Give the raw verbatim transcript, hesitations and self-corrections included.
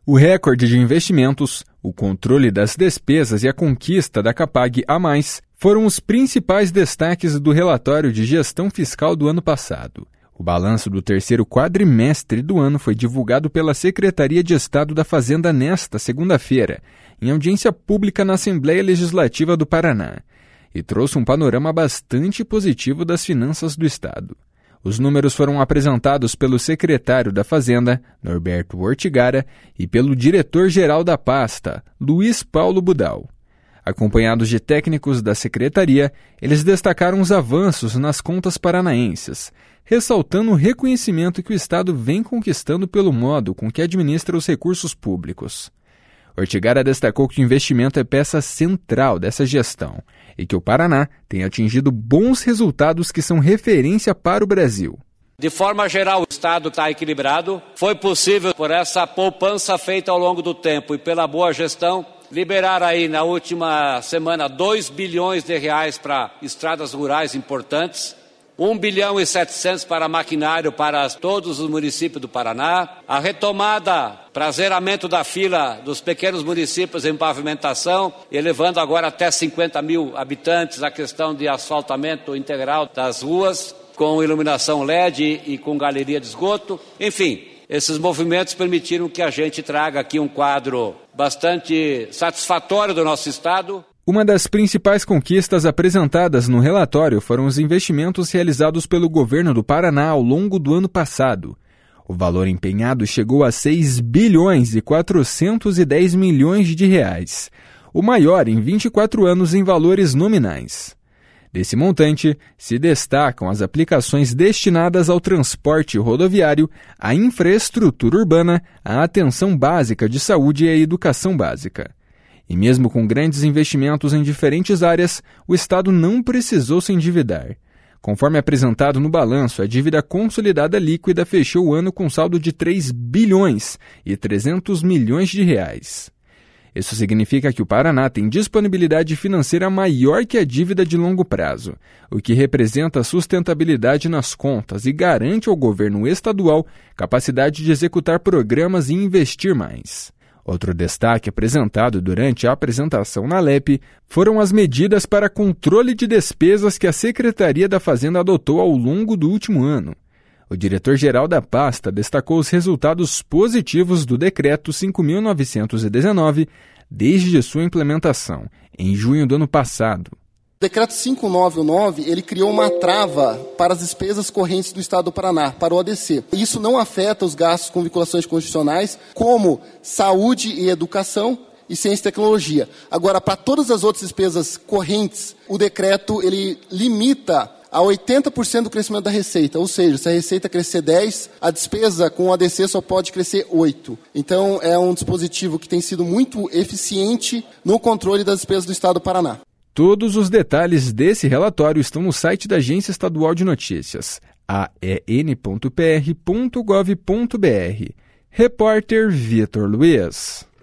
O recorde de investimentos, o controle das despesas e a conquista da Capag a mais foram os principais destaques do relatório de gestão fiscal do ano passado. O balanço do terceiro quadrimestre do ano foi divulgado pela Secretaria de Estado da Fazenda nesta segunda-feira, em audiência pública na Assembleia Legislativa do Paraná, e trouxe um panorama bastante positivo das finanças do Estado. Os números foram apresentados pelo secretário da Fazenda, Norberto Ortigara, e pelo diretor-geral da pasta, Luiz Paulo Budal. Acompanhados de técnicos da secretaria, eles destacaram os avanços nas contas paranaenses, ressaltando o reconhecimento que o Estado vem conquistando pelo modo com que administra os recursos públicos. Ortigara destacou que o investimento é peça central dessa gestão e que o Paraná tem atingido bons resultados que são referência para o Brasil. De forma geral, o Estado está equilibrado. Foi possível, por essa poupança feita ao longo do tempo e pela boa gestão, liberar aí na última semana dois bilhões de reais para estradas rurais importantes, um bilhão e setecentos para maquinário para todos os municípios do Paraná, a retomada para zeramento da fila dos pequenos municípios em pavimentação, elevando agora até cinquenta mil habitantes a questão de asfaltamento integral das ruas, com iluminação L E D e com galeria de esgoto. Enfim, esses movimentos permitiram que a gente traga aqui um quadro bastante satisfatório do nosso Estado. Uma das principais conquistas apresentadas no relatório foram os investimentos realizados pelo governo do Paraná ao longo do ano passado. O valor empenhado chegou a seis bilhões e quatrocentos e dez milhões de reais, o maior em vinte e quatro anos em valores nominais. Desse montante, se destacam as aplicações destinadas ao transporte rodoviário, à infraestrutura urbana, à atenção básica de saúde e à educação básica. E mesmo com grandes investimentos em diferentes áreas, o Estado não precisou se endividar. Conforme apresentado no balanço, a dívida consolidada líquida fechou o ano com saldo de três bilhões e trezentos milhões de reais. Isso significa que o Paraná tem disponibilidade financeira maior que a dívida de longo prazo, o que representa sustentabilidade nas contas e garante ao governo estadual capacidade de executar programas e investir mais. Outro destaque apresentado durante a apresentação na L E P foram as medidas para controle de despesas que a Secretaria da Fazenda adotou ao longo do último ano. O diretor-geral da pasta destacou os resultados positivos do Decreto cinco mil novecentos e dezenove desde sua implementação, em junho do ano passado. O Decreto cinco mil novecentos e nove, ele criou uma trava para as despesas correntes do Estado do Paraná, para o A D C. Isso não afeta os gastos com vinculações constitucionais, como saúde e educação e ciência e tecnologia. Agora, para todas as outras despesas correntes, o decreto ele limita a oitenta por cento do crescimento da receita, ou seja, se a receita crescer dez, a despesa com o A D C só pode crescer oito. Então, é um dispositivo que tem sido muito eficiente no controle das despesas do Estado do Paraná. Todos os detalhes desse relatório estão no site da Agência Estadual de Notícias, a e n ponto p r ponto gov ponto b r. Repórter Vitor Luiz.